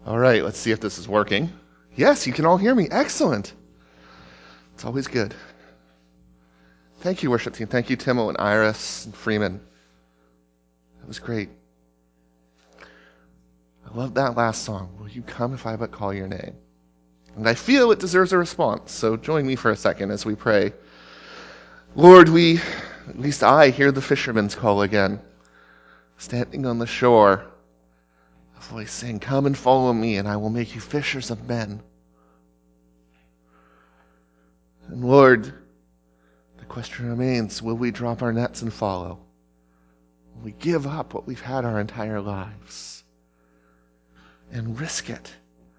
All right, let's see if this is working. Yes, you can all hear me. Excellent. It's always good. Thank you, worship team. Thank you, Timo and Iris and Freeman. That was great. I love that last song. Will you come if I but call your name? And I feel it deserves a response, so join me for a second as we pray. Lord, at least I hear the fisherman's call again. Standing on the shore, a voice saying, come and follow me, and I will make you fishers of men. And Lord, the question remains, will we drop our nets and follow? Will we give up what we've had our entire lives and risk it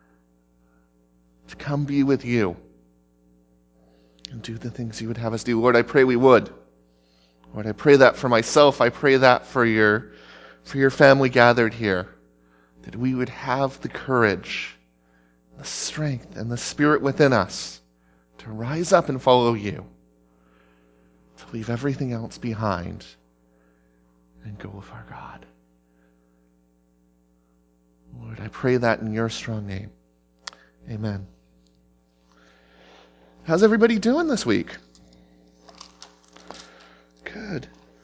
to come be with you and do the things you would have us do? Lord, I pray we would. Lord, I pray that for myself. I pray that for your family gathered here, that we would have the courage, the strength, and the spirit within us to rise up and follow you, to leave everything else behind and go with our God. Lord, I pray that in your strong name. Amen. How's everybody doing this week? Good.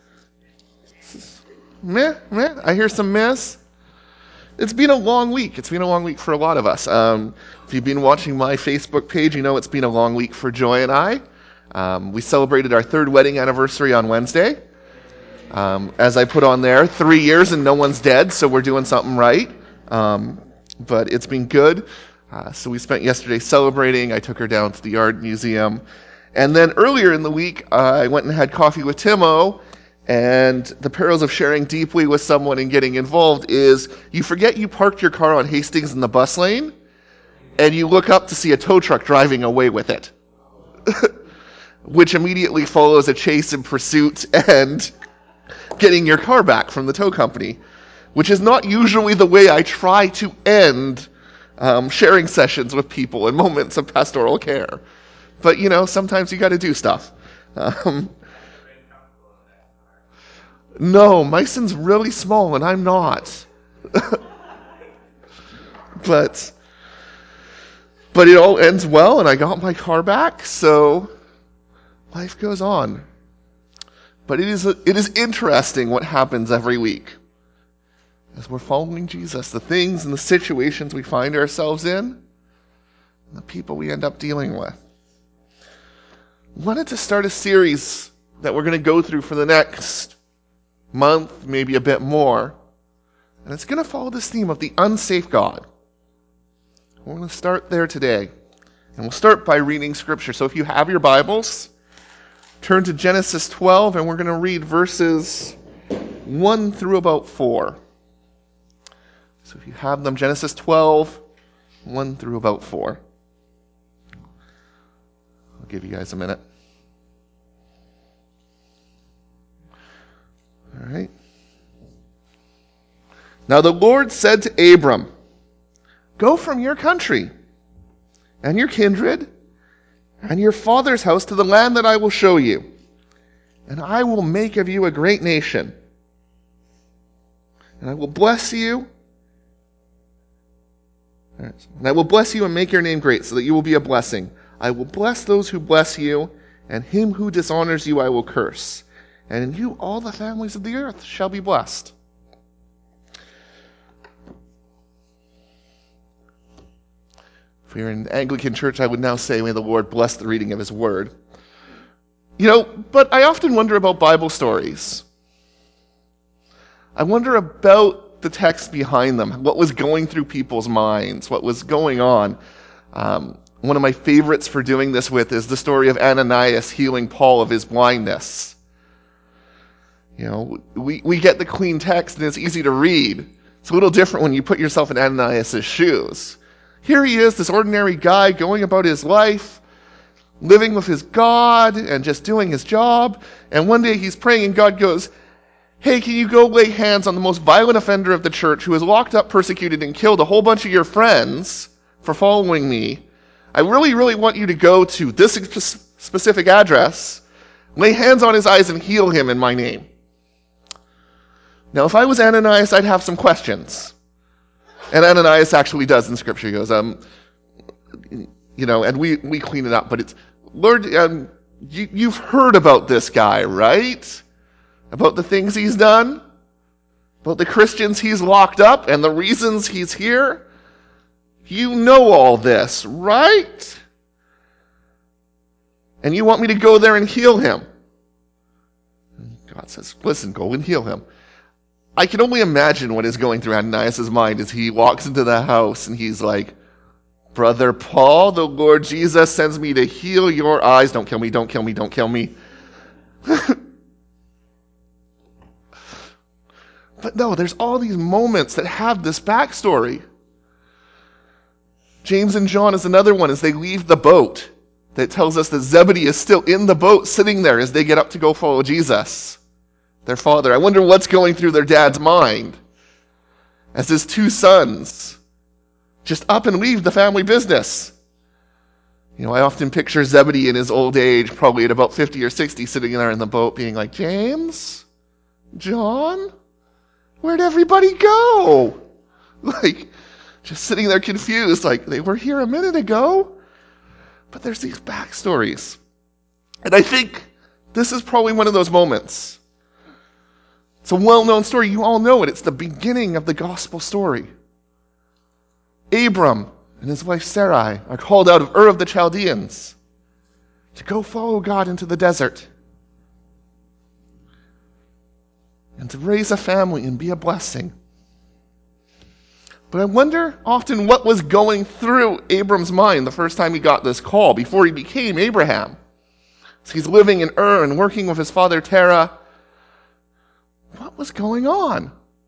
Meh. I hear some mehs. It's been a long week. It's been a long week for a lot of us. If you've been watching my Facebook page, you know it's been a long week for Joy and I. We celebrated our 3rd wedding anniversary on Wednesday. As I put on there, 3 years and no one's dead, so we're doing something right. But it's been good. So we spent yesterday celebrating. I took her down to the art museum. And then earlier in the week, I went and had coffee with Timo. And the perils of sharing deeply with someone and getting involved is you forget you parked your car on Hastings in the bus lane, and you look up to see a tow truck driving away with it, which immediately follows a chase and pursuit and getting your car back from the tow company, which is not usually the way I try to end sharing sessions with people in moments of pastoral care. But, sometimes you got to do stuff. No, Myson's really small and I'm not. But it all ends well and I got my car back, so life goes on. But it is interesting what happens every week. As we're following Jesus, the things and the situations we find ourselves in, and the people we end up dealing with. I wanted to start a series that we're going to go through for the next month, maybe a bit more. And it's going to follow this theme of the unsafe God. We're going to start there today. And we'll start by reading Scripture. So if you have your Bibles, turn to Genesis 12, and we're going to read verses 1 through about 4. So if you have them, Genesis 12, 1 through about 4. I'll give you guys a minute. All right. Now the Lord said to Abram, go from your country and your kindred and your father's house to the land that I will show you, and I will make of you a great nation. And I will bless you. And I will bless you and make your name great, so that you will be a blessing. I will bless those who bless you, and him who dishonors you I will curse. And in you all the families of the earth shall be blessed. If we were in the Anglican church, I would now say, may the Lord bless the reading of his word. But I often wonder about Bible stories. I wonder about the text behind them, what was going through people's minds, what was going on. One of my favorites for doing this with is the story of Ananias healing Paul of his blindness. We get the clean text and it's easy to read. It's a little different when you put yourself in Ananias' shoes. Here he is, this ordinary guy going about his life, living with his God and just doing his job. And one day he's praying and God goes, hey, can you go lay hands on the most violent offender of the church who has locked up, persecuted, and killed a whole bunch of your friends for following me? I really, really want you to go to this specific address, lay hands on his eyes and heal him in my name. Now, if I was Ananias, I'd have some questions. And Ananias actually does in Scripture. He goes, and we clean it up, but it's, Lord, you've heard about this guy, right? About the things he's done? About the Christians he's locked up and the reasons he's here? You know all this, right? And you want me to go there and heal him? God says, listen, go and heal him. I can only imagine what is going through Ananias' mind as he walks into the house and he's like, Brother Paul, the Lord Jesus sends me to heal your eyes. Don't kill me, don't kill me, don't kill me. But no, there's all these moments that have this backstory. James and John is another one as they leave the boat that tells us that Zebedee is still in the boat sitting there as they get up to go follow Jesus, their father. I wonder what's going through their dad's mind as his two sons just up and leave the family business. I often picture Zebedee in his old age, probably at about 50 or 60, sitting there in the boat being like, James? John? Where'd everybody go? Just sitting there confused, like, they were here a minute ago. But there's these backstories. And I think this is probably one of those moments. It's a well-known story. You all know it. It's the beginning of the gospel story. Abram and his wife Sarai are called out of Ur of the Chaldeans to go follow God into the desert and to raise a family and be a blessing. But I wonder often what was going through Abram's mind the first time he got this call, before he became Abraham. So he's living in Ur and working with his father Terah. What was going on?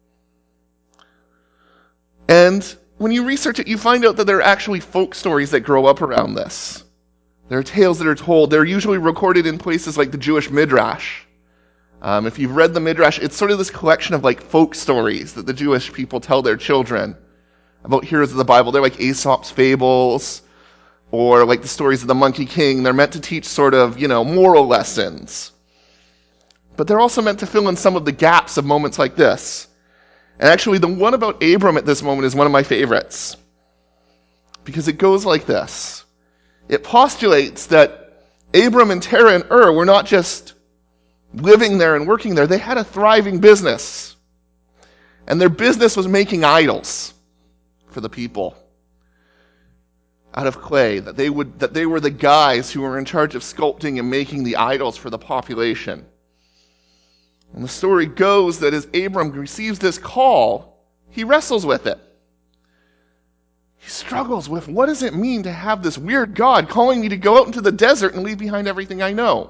And when you research it, you find out that there are actually folk stories that grow up around this. There are tales that are told. They're usually recorded in places like the Jewish Midrash. If you've read the Midrash, it's sort of this collection of folk stories that the Jewish people tell their children about heroes of the Bible. They're like Aesop's fables, or like the stories of the Monkey King. They're meant to teach sort of, moral lessons. But they're also meant to fill in some of the gaps of moments like this. And actually, the one about Abram at this moment is one of my favorites, because it goes like this. It postulates that Abram and Terah and Ur were not just living there and working there. They had a thriving business. And their business was making idols for the people out of clay, that they were the guys who were in charge of sculpting and making the idols for the population. And the story goes that as Abram receives this call, he wrestles with it. He struggles with, what does it mean to have this weird God calling me to go out into the desert and leave behind everything I know?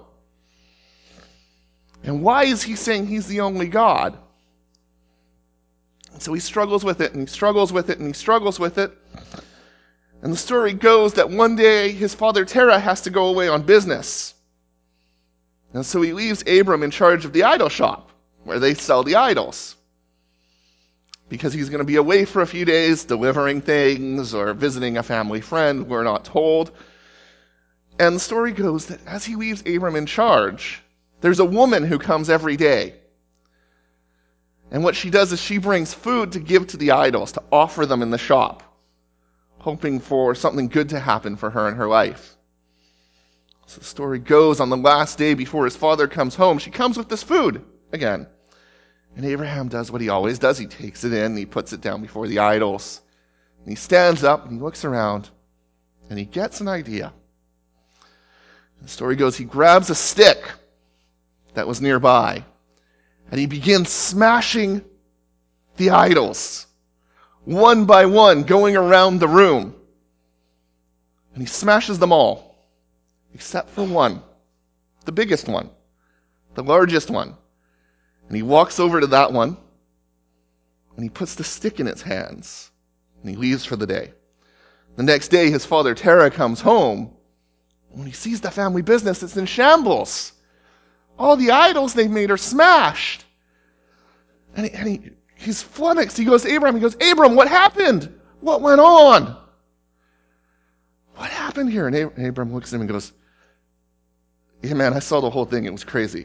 And why is he saying he's the only God? And so he struggles with it, and he struggles with it, and he struggles with it. And the story goes that one day his father Terah has to go away on business. And so he leaves Abram in charge of the idol shop, where they sell the idols, because he's going to be away for a few days delivering things or visiting a family friend, we're not told. And the story goes that as he leaves Abram in charge, there's a woman who comes every day. And what she does is she brings food to give to the idols, to offer them in the shop, hoping for something good to happen for her in her life. So the story goes, on the last day before his father comes home, she comes with this food again. And Abraham does what he always does. He takes it in, and he puts it down before the idols. And he stands up, and he looks around, and he gets an idea. The story goes, he grabs a stick that was nearby, and he begins smashing the idols, one by one, going around the room. And he smashes them all, except for one, the biggest one, the largest one. And he walks over to that one, and he puts the stick in its hands, and he leaves for the day. The next day, his father Terah comes home. When he sees the family business, it's in shambles. All the idols they've made are smashed. And he's flummoxed. He goes to Abram. He goes, Abram, what happened? What went on? What happened here? And Abram looks at him and goes, yeah, man, I saw the whole thing. It was crazy.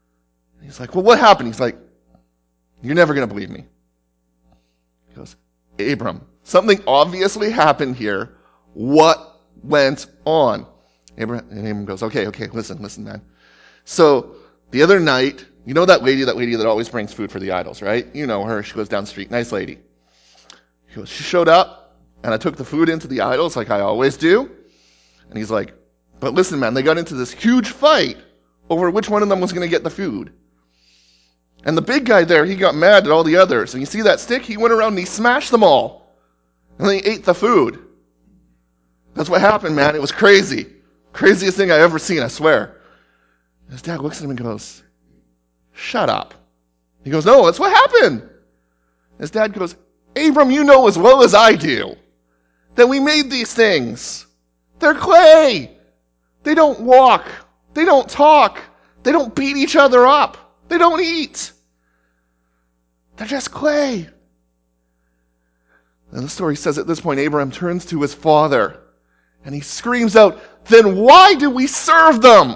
And he's like, well, what happened? He's like, you're never going to believe me. He goes, Abram. Something obviously happened here. What went on? Abram goes, okay, listen, man. So the other night, you know that lady that always brings food for the idols, right? You know her. She goes down the street. Nice lady. She showed up, and I took the food into the idols like I always do. And he's like, but listen, man, they got into this huge fight over which one of them was going to get the food. And the big guy there, he got mad at all the others. And you see that stick? He went around and he smashed them all. And then he ate the food. That's what happened, man. It was crazy. Craziest thing I ever seen, I swear. His dad looks at him and goes, shut up. He goes, no, that's what happened. His dad goes, Abram, you know as well as I do that we made these things. They're clay. They don't walk. They don't talk. They don't beat each other up. They don't eat. They're just clay. And the story says at this point, Abraham turns to his father and he screams out, then why do we serve them?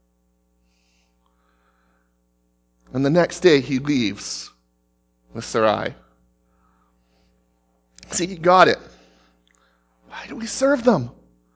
And the next day he leaves with Sarai. See, he got it. Why do we serve them?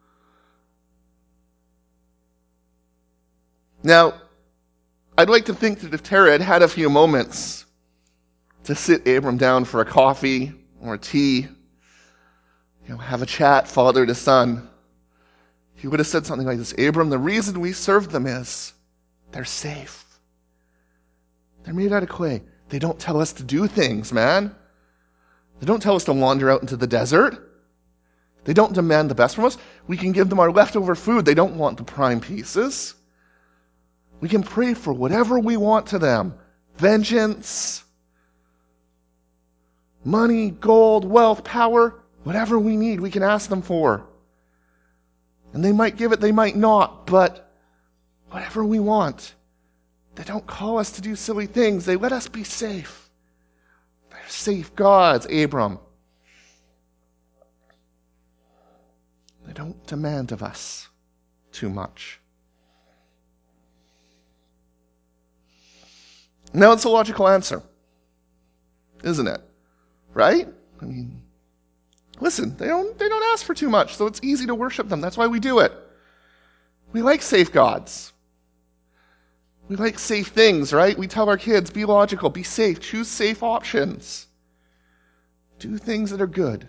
Now, I'd like to think that if Tara had had a few moments to sit Abram down for a coffee or a tea, have a chat, father to son, he would have said something like this, Abram, the reason we serve them is they're safe. They're made out of clay. They don't tell us to do things, man. They don't tell us to wander out into the desert. They don't demand the best from us. We can give them our leftover food. They don't want the prime pieces. We can pray for whatever we want to them. Vengeance, money, gold, wealth, power, whatever we need, we can ask them for. And they might give it, they might not, but whatever we want. They don't call us to do silly things. They let us be safe. They're safe gods, Abram. They don't demand of us too much. Now it's a logical answer, isn't it? Right? I mean, listen, they don't ask for too much, so it's easy to worship them. That's why we do it. We like safe gods. We like safe things, right? We tell our kids, be logical, be safe, choose safe options. Do things that are good.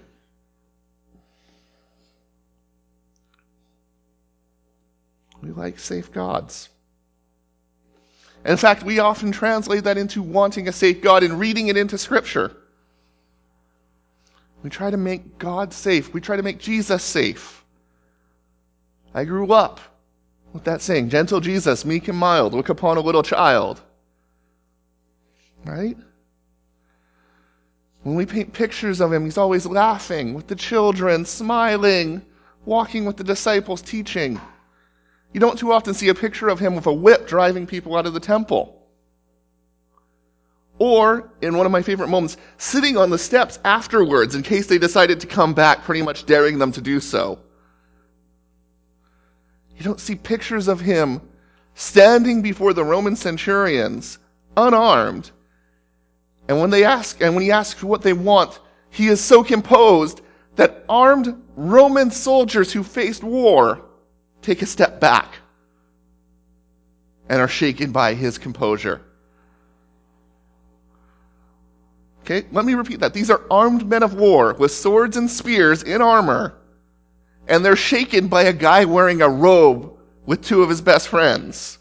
We like safe gods. In fact, we often translate that into wanting a safe God and reading it into Scripture. We try to make God safe. We try to make Jesus safe. I grew up with that saying, gentle Jesus, meek and mild, look upon a little child. Right? When we paint pictures of him, he's always laughing with the children, smiling, walking with the disciples, teaching. You don't too often see a picture of him with a whip driving people out of the temple. Or, in one of my favorite moments, sitting on the steps afterwards in case they decided to come back, pretty much daring them to do so. You don't see pictures of him standing before the Roman centurions, unarmed. And when he asks what they want, he is so composed that armed Roman soldiers who faced war take a step back and are shaken by his composure. Okay, let me repeat that. These are armed men of war with swords and spears in armor, and they're shaken by a guy wearing a robe with two of his best friends.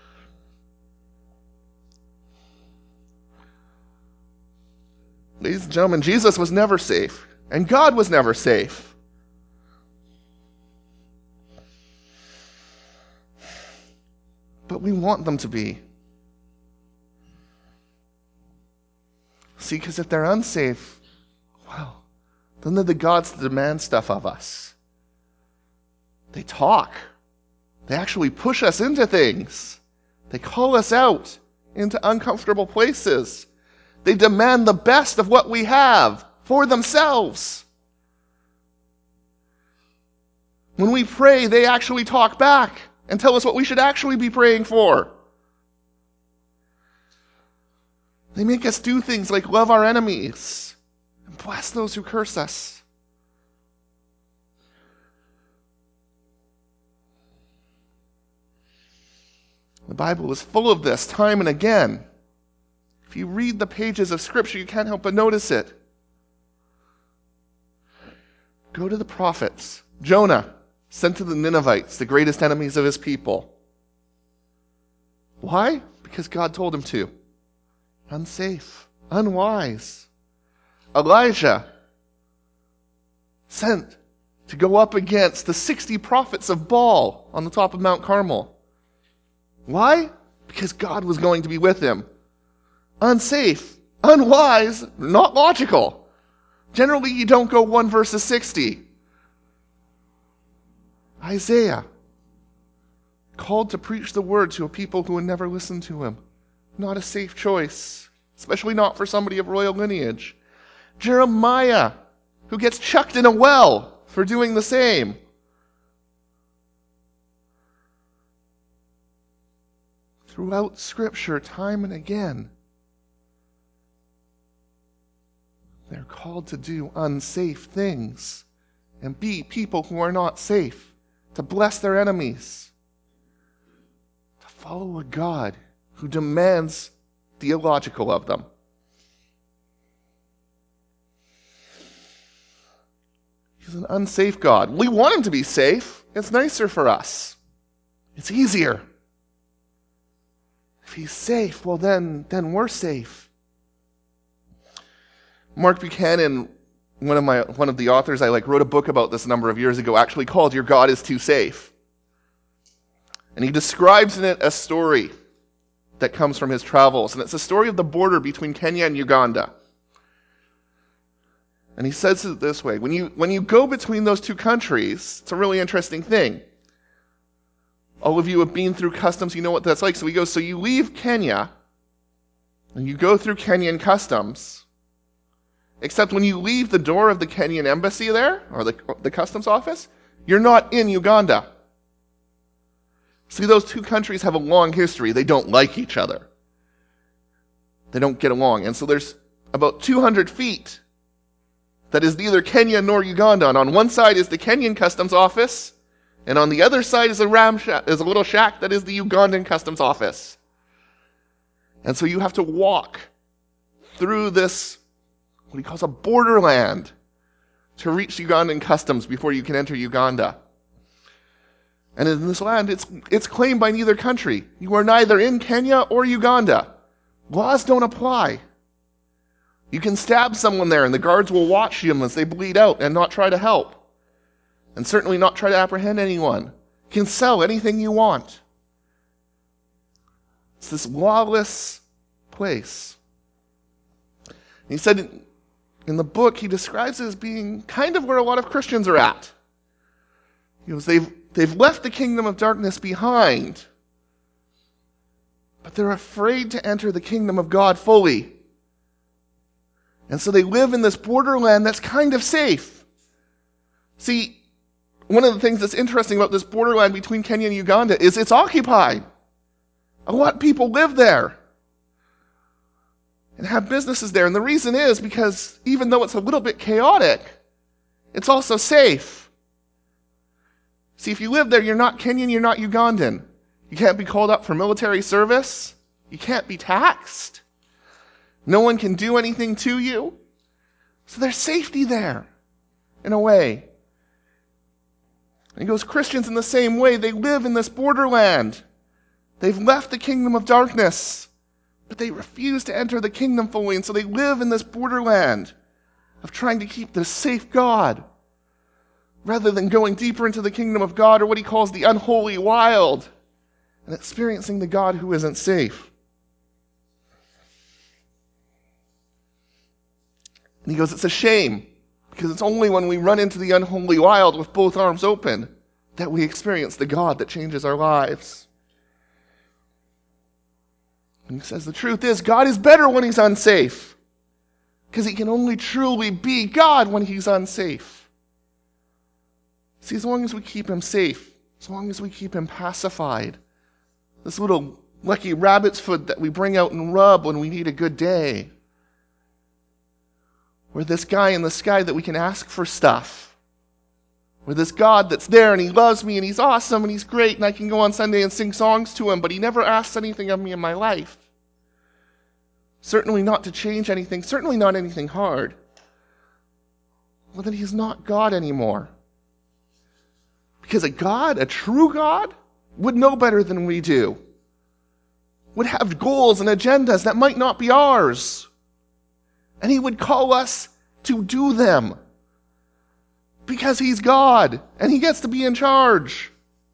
Ladies and gentlemen, Jesus was never safe, and God was never safe. But we want them to be. See, because if they're unsafe, well, then they're the gods that demand stuff of us. They talk. They actually push us into things. They call us out into uncomfortable places. They demand the best of what we have for themselves. When we pray, they actually talk back and tell us what we should actually be praying for. They make us do things like love our enemies and bless those who curse us. The Bible is full of this time and again. If you read the pages of Scripture, you can't help but notice it. Go to the prophets. Jonah, sent to the Ninevites, the greatest enemies of his people. Why? Because God told him to. Unsafe, unwise. Elijah, sent to go up against the 60 prophets of Baal on the top of Mount Carmel. Why? Because God was going to be with him. Unsafe, unwise, not logical. Generally, you don't go 1 verses 60. Isaiah, called to preach the word to a people who would never listen to him. Not a safe choice, especially not for somebody of royal lineage. Jeremiah, who gets chucked in a well for doing the same. Throughout Scripture, time and again, they're called to do unsafe things and be people who are not safe, to bless their enemies, to follow a God who demands the illogical of them. He's an unsafe God. We want him to be safe. It's nicer for us. It's easier. If he's safe, well then we're safe. Mark Buchanan, one of the authors I like, wrote a book about this a number of years ago, actually called Your God is Too Safe. And he describes in it a story that comes from his travels, and it's a story of the border between Kenya and Uganda. And he says it this way: when you go between those two countries, it's a really interesting thing. All of you have been through customs, you know what that's like. So he goes, so you leave Kenya, and you go through Kenyan customs, except when you leave the door of the Kenyan embassy there, or the customs office, you're not in Uganda. See, those two countries have a long history. They don't like each other. They don't get along. And so there's about 200 feet that is neither Kenya nor Uganda. And on one side is the Kenyan customs office, and on the other side is a little shack that is the Ugandan customs office. And so you have to walk through this, what he calls a borderland, to reach Ugandan customs before you can enter Uganda. And in this land, it's claimed by neither country. You are neither in Kenya or Uganda. Laws don't apply. You can stab someone there, and the guards will watch them as they bleed out and not try to help. And certainly not try to apprehend anyone. You can sell anything you want. It's this lawless place. He said in the book, he describes it as being kind of where a lot of Christians are at. He goes, they've left the kingdom of darkness behind, but they're afraid to enter the kingdom of God fully. And so they live in this borderland that's kind of safe. See, one of the things that's interesting about this borderland between Kenya and Uganda is it's occupied. A lot of people live there and have businesses there. And the reason is because even though it's a little bit chaotic, it's also safe. See, if you live there, you're not Kenyan, you're not Ugandan. You can't be called up for military service. You can't be taxed. No one can do anything to you. So there's safety there, in a way. And he goes, Christians in the same way, they live in this borderland. They've left the kingdom of darkness, but they refuse to enter the kingdom fully. And so they live in this borderland of trying to keep this safe God, rather than going deeper into the kingdom of God, or what he calls the unholy wild, and experiencing the God who isn't safe. And he goes, it's a shame, because it's only when we run into the unholy wild with both arms open that we experience the God that changes our lives. And he says the truth is, God is better when he's unsafe, because he can only truly be God when he's unsafe. See, as long as we keep him safe, as long as we keep him pacified, this little lucky rabbit's foot that we bring out and rub when we need a good day, We're this guy in the sky that we can ask for stuff. We're this God that's there and he loves me and he's awesome and he's great and I can go on Sunday and sing songs to him, but he never asks anything of me in my life. Certainly not to change anything, certainly not anything hard. Well, then he's not God anymore. Because a God, a true God, would know better than we do. Would have goals and agendas that might not be ours. And he would call us to do them. Because he's God, and he gets to be in charge.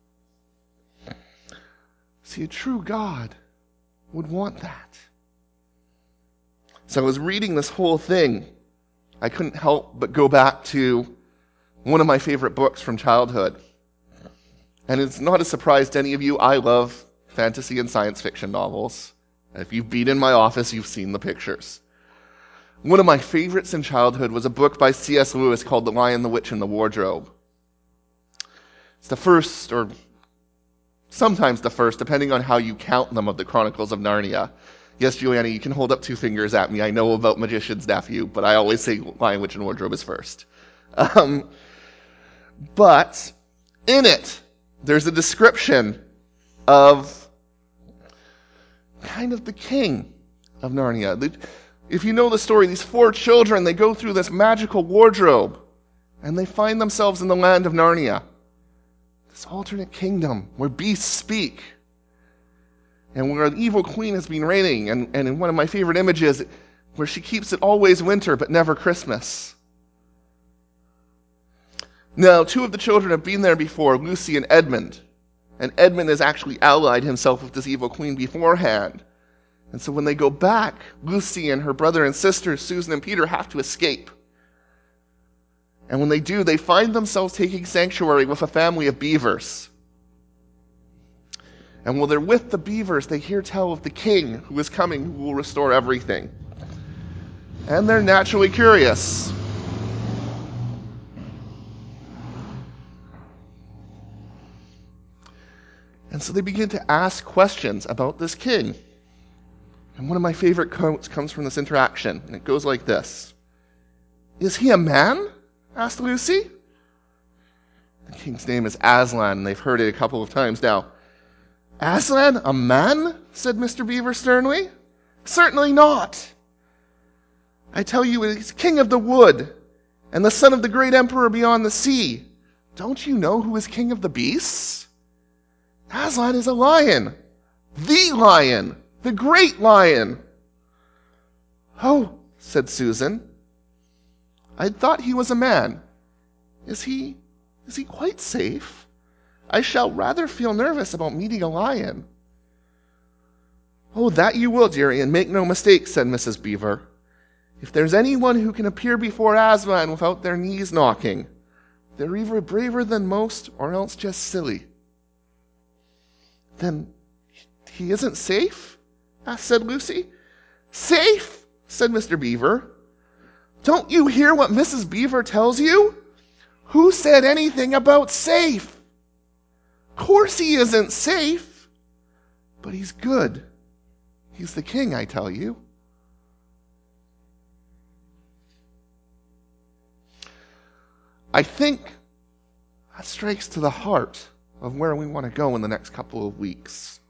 See, a true God would want that. So I was reading this whole thing. I couldn't help but go back to one of my favorite books from childhood. And it's not a surprise to any of you, I love fantasy and science fiction novels. If you've been in my office, you've seen the pictures. One of my favorites in childhood was a book by C.S. Lewis called The Lion, the Witch, and the Wardrobe. It's the first, or sometimes the first, depending on how you count them, of the Chronicles of Narnia. Yes, Juliana, you can hold up 2 fingers at me. I know about Magician's Nephew, but I always say Lion, Witch, and Wardrobe is first. But in it, there's a description of kind of the king of Narnia. If you know the story, these 4 children, they go through this magical wardrobe, and they find themselves in the land of Narnia. This alternate kingdom where beasts speak, and where an evil queen has been reigning, and in one of my favorite images, where she keeps it always winter but never Christmas. Now, 2 of the children have been there before, Lucy and Edmund. And Edmund has actually allied himself with this evil queen beforehand. And so when they go back, Lucy and her brother and sister, Susan and Peter, have to escape. And when they do, they find themselves taking sanctuary with a family of beavers. And while they're with the beavers, they hear tell of the king who is coming, who will restore everything. And they're naturally curious. And so they begin to ask questions about this king. And one of my favorite quotes comes from this interaction, and it goes like this. "Is he a man?" asked Lucy. The king's name is Aslan, and they've heard it a couple of times now. "Aslan, a man?" said Mr. Beaver sternly. "Certainly not. I tell you, he's king of the wood, and the son of the great emperor beyond the sea. Don't you know who is king of the beasts? Aslan is a lion, the great lion." "Oh," said Susan, "I thought he was a man. Is he quite safe? I shall rather feel nervous about meeting a lion." "Oh, that you will, dearie, and make no mistake," said Mrs. Beaver. "If there's anyone who can appear before Aslan without their knees knocking, they're either braver than most or else just silly." "Then he isn't safe?" said Lucy. "Safe?" said Mr. Beaver. "Don't you hear what Mrs. Beaver tells you? Who said anything about safe? Of course he isn't safe, but he's good. He's the king, I tell you." I think that strikes to the heart of where we want to go in the next couple of weeks.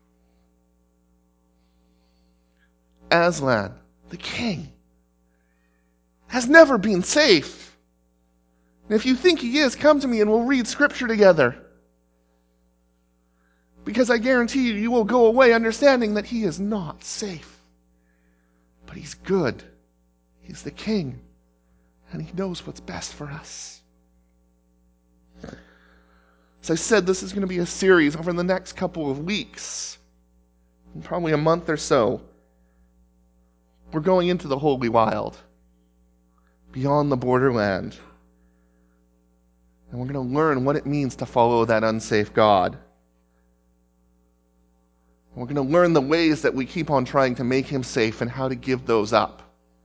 Aslan, the king, has never been safe. And if you think he is, come to me and we'll read scripture together. Because I guarantee you, you will go away understanding that he is not safe. But he's good. He's the king. And he knows what's best for us. As I said, this is going to be a series over the next couple of weeks, probably a month or so. We're going into the Holy Wild, beyond the borderland. And we're going to learn what it means to follow that unsafe God. We're going to learn the ways that we keep on trying to make him safe and how to give those up.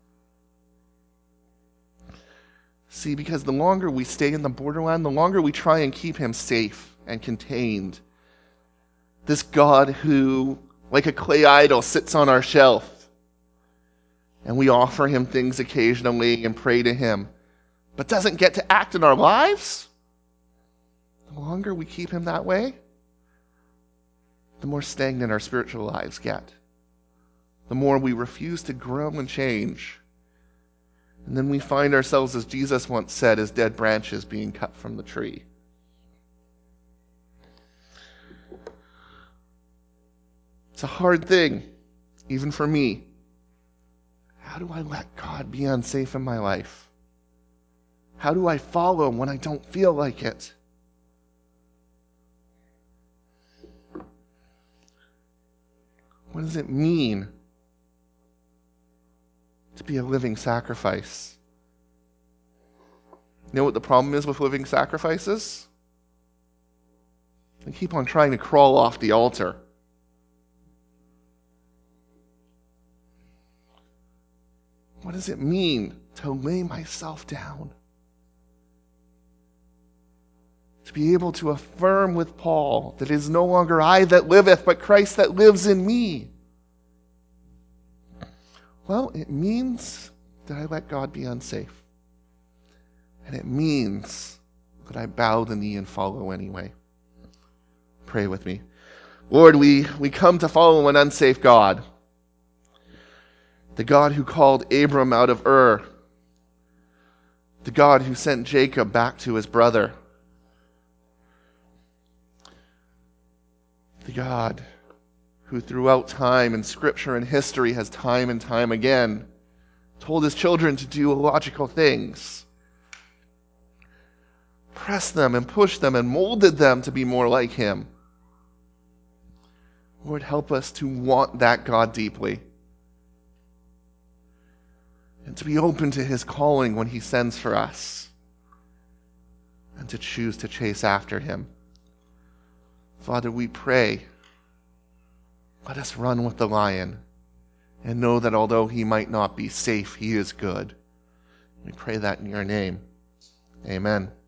See, because the longer we stay in the borderland, the longer we try and keep him safe and contained. This God who, like a clay idol, sits on our shelf and we offer him things occasionally and pray to him, but doesn't get to act in our lives, the longer we keep him that way, the more stagnant our spiritual lives get. The more we refuse to grow and change. And then we find ourselves, as Jesus once said, as dead branches being cut from the tree. It's a hard thing, even for me. How do I let God be unsafe in my life? How do I follow when I don't feel like it? What does it mean to be a living sacrifice? You know what the problem is with living sacrifices? They keep on trying to crawl off the altar. What does it mean to lay myself down? To be able to affirm with Paul that it is no longer I that liveth, but Christ that lives in me. Well, it means that I let God be unsafe. And it means that I bow the knee and follow anyway. Pray with me. Lord, we come to follow an unsafe God. The God who called Abram out of Ur. The God who sent Jacob back to his brother. The God who throughout time and scripture and history has time and time again told his children to do illogical things. Pressed them and pushed them and molded them to be more like him. Lord, help us to want that God deeply. And to be open to his calling when he sends for us. And to choose to chase after him. Father, we pray, let us run with the lion and know that although he might not be safe, he is good. We pray that in your name. Amen.